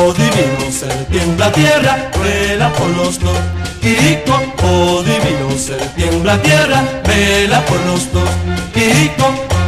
oh divino ser, tiembla tierra, vuela por los dos. Quirico, oh divino ser, tiembla tierra, vela por los dos. Quirico,